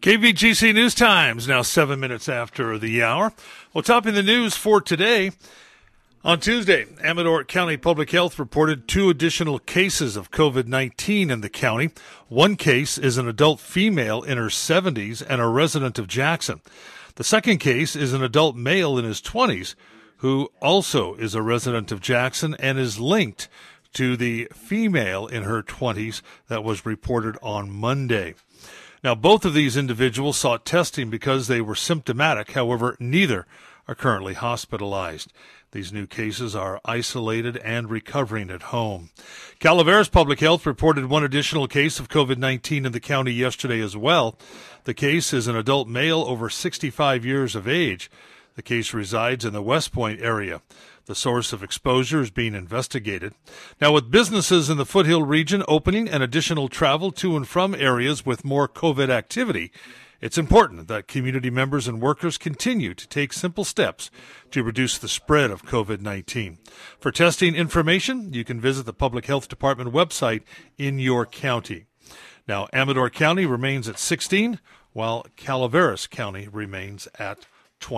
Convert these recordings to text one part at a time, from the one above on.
KVGC News Times, now 7 minutes after the hour. Well, topping the news for today, on Tuesday, Amador County Public Health reported 2 additional cases of COVID-19 in the county. One case is an adult female in her 70s and a resident of Jackson. The second case is an adult male in his 20s who also is a resident of Jackson and is linked to the female in her 20s that was reported on Monday. Now, both of these individuals sought testing because they were symptomatic. However, neither are currently hospitalized. These new cases are isolated and recovering at home. Calaveras Public Health reported 1 additional case of COVID-19 in the county yesterday as well. The case is an adult male over 65 years of age. The case resides in the West Point area. The source of exposure is being investigated. Now, with businesses in the Foothill region opening and additional travel to and from areas with more COVID activity, it's important that community members and workers continue to take simple steps to reduce the spread of COVID-19. For testing information, you can visit the Public Health Department website in your county. Now, Amador County remains at 16, while Calaveras County remains at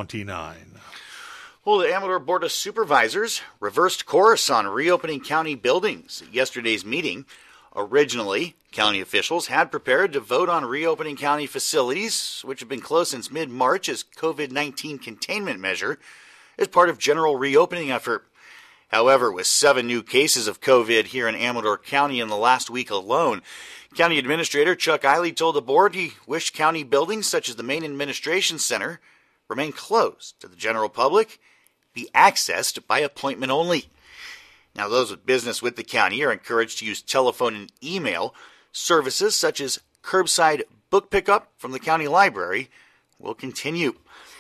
29. Well, the Amador Board of Supervisors reversed course on reopening county buildings at yesterday's meeting. Originally, county officials had prepared to vote on reopening county facilities, which have been closed since mid-March as COVID-19 containment measure, as part of general reopening effort. However, with 7 new cases of COVID here in Amador County in the last week alone, County Administrator Chuck Eiley told the board he wished county buildings such as the main administration center remain closed to the general public, be accessed by appointment only. Now, those with business with the county are encouraged to use telephone and email. Services such as curbside book pickup from the county library will continue.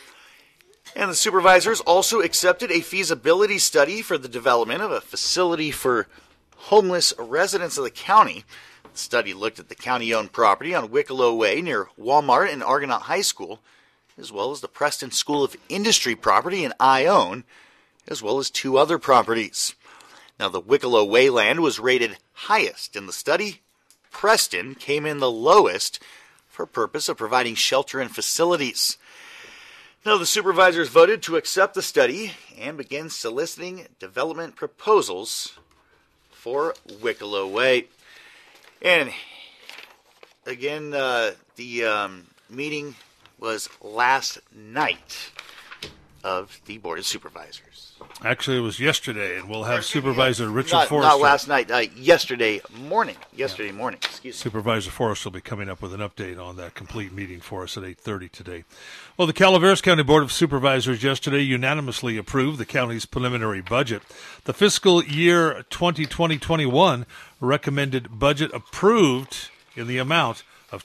And the supervisors also accepted a feasibility study for the development of a facility for homeless residents of the county. The study looked at the county-owned property on Wicklow Way near Walmart and Argonaut High School, as well as the Preston School of Industry property in Ione, as well as 2 other properties. Now, the Wicklow Way land was rated highest in the study. Preston came in the lowest for purpose of providing shelter and facilities. Now, the supervisors voted to accept the study and begin soliciting development proposals for Wicklow Way. And again, the meeting was last night of the Board of Supervisors. Actually, it was yesterday, and we'll have Supervisor Richard Forrester. Not last night, yesterday morning. Excuse me. Supervisor Forrester will be coming up with an update on that complete meeting for us at 8:30 today. Well, the Calaveras County Board of Supervisors yesterday unanimously approved the county's preliminary budget. The fiscal year 2020-21 recommended budget approved in the amount of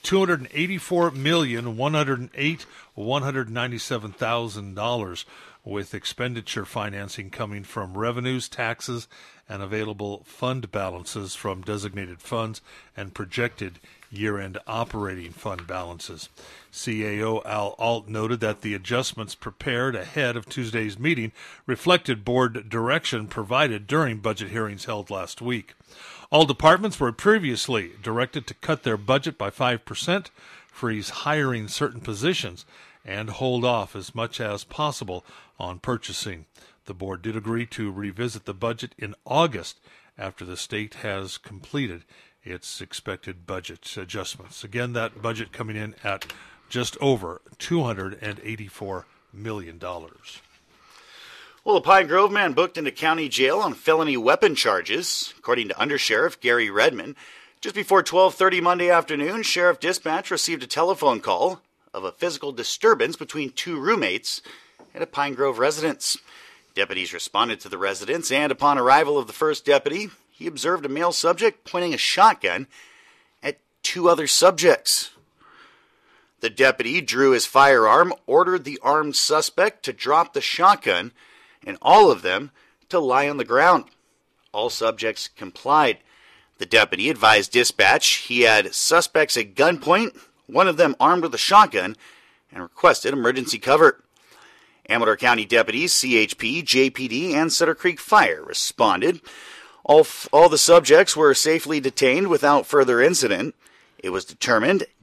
$284,108,197,000, with expenditure financing coming from revenues, taxes, and available fund balances from designated funds and projected year-end operating fund balances. CAO Al Alt noted that the adjustments prepared ahead of Tuesday's meeting reflected board direction provided during budget hearings held last week. All departments were previously directed to cut their budget by 5%, freeze hiring certain positions, and hold off as much as possible on purchasing. The board did agree to revisit the budget in August after the state has completed its expected budget adjustments. Again, that budget coming in at just over $284 million. Well, a Pine Grove man booked into county jail on felony weapon charges, according to Undersheriff Gary Redmond. Just before 12:30 Monday afternoon, Sheriff Dispatch received a telephone call of a physical disturbance between 2 roommates at a Pine Grove residence. Deputies responded to the residence, and upon arrival of the first deputy, he observed a male subject pointing a shotgun at 2 other subjects. The deputy drew his firearm, ordered the armed suspect to drop the shotgun, and all of them to lie on the ground. All subjects complied. The deputy advised dispatch he had suspects at gunpoint, one of them armed with a shotgun, and requested emergency cover. Amador County deputies, CHP, JPD, and Sutter Creek Fire responded. All the subjects were safely detained without further incident. It was determined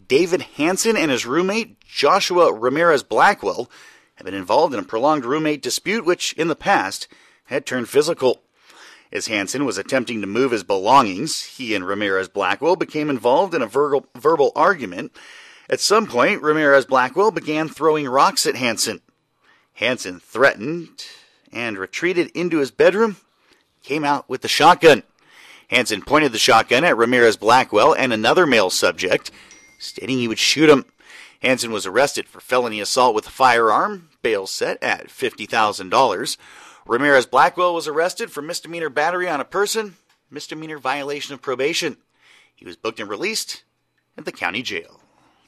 David Hansen and his roommate, Joshua Ramirez Blackwell, have been involved in a prolonged roommate dispute which, in the past, had turned physical. As Hansen was attempting to move his belongings, he and Ramirez Blackwell became involved in a verbal argument. At some point, Ramirez Blackwell began throwing rocks at Hansen. Hansen threatened and retreated into his bedroom, came out with the shotgun. Hansen pointed the shotgun at Ramirez Blackwell and another male subject, stating he would shoot him. Hansen was arrested for felony assault with a firearm, bail set at $50,000. Ramirez Blackwell was arrested for misdemeanor battery on a person, misdemeanor violation of probation. He was booked and released at the county jail.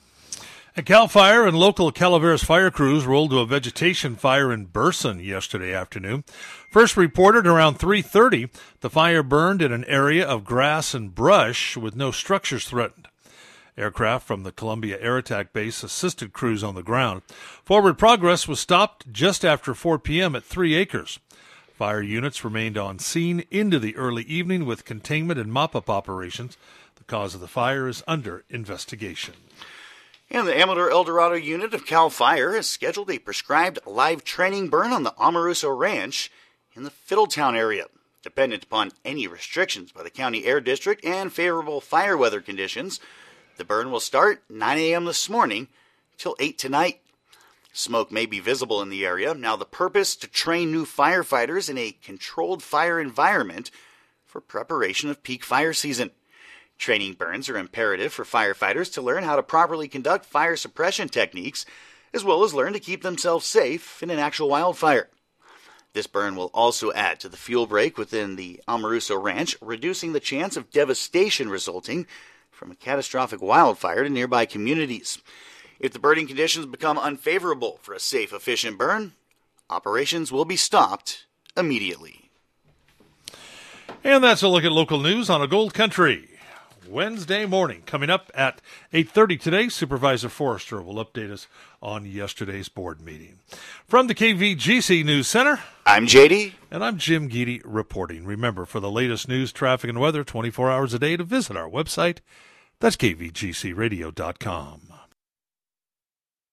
And CAL FIRE and local Calaveras fire crews rolled to a vegetation fire in Burson yesterday afternoon. First reported around 3:30, the fire burned in an area of grass and brush with no structures threatened. Aircraft from the Columbia Air Attack Base assisted crews on the ground. Forward progress was stopped just after 4 p.m. at 3 acres. Fire units remained on scene into the early evening with containment and mop-up operations. The cause of the fire is under investigation. And the Amador Eldorado unit of CAL FIRE has scheduled a prescribed live training burn on the Amaruso Ranch in the Fiddletown area. Dependent upon any restrictions by the County Air District and favorable fire weather conditions, the burn will start 9 a.m. this morning till 8 tonight. Smoke may be visible in the area. Now, the purpose to train new firefighters in a controlled fire environment for preparation of peak fire season. Training burns are imperative for firefighters to learn how to properly conduct fire suppression techniques, as well as learn to keep themselves safe in an actual wildfire. This burn will also add to the fuel break within the Amaruso Ranch, reducing the chance of devastation resulting from a catastrophic wildfire to nearby communities. If the burning conditions become unfavorable for a safe, efficient burn, operations will be stopped immediately. And that's a look at local news on a Gold Country Wednesday morning. Coming up at 8:30 today, Supervisor Forrester will update us on yesterday's board meeting. From the KVGC News Center, I'm JD. And I'm Jim Geedy reporting. Remember, for the latest news, traffic, and weather 24 hours a day, to visit our website. That's kvgcradio.com.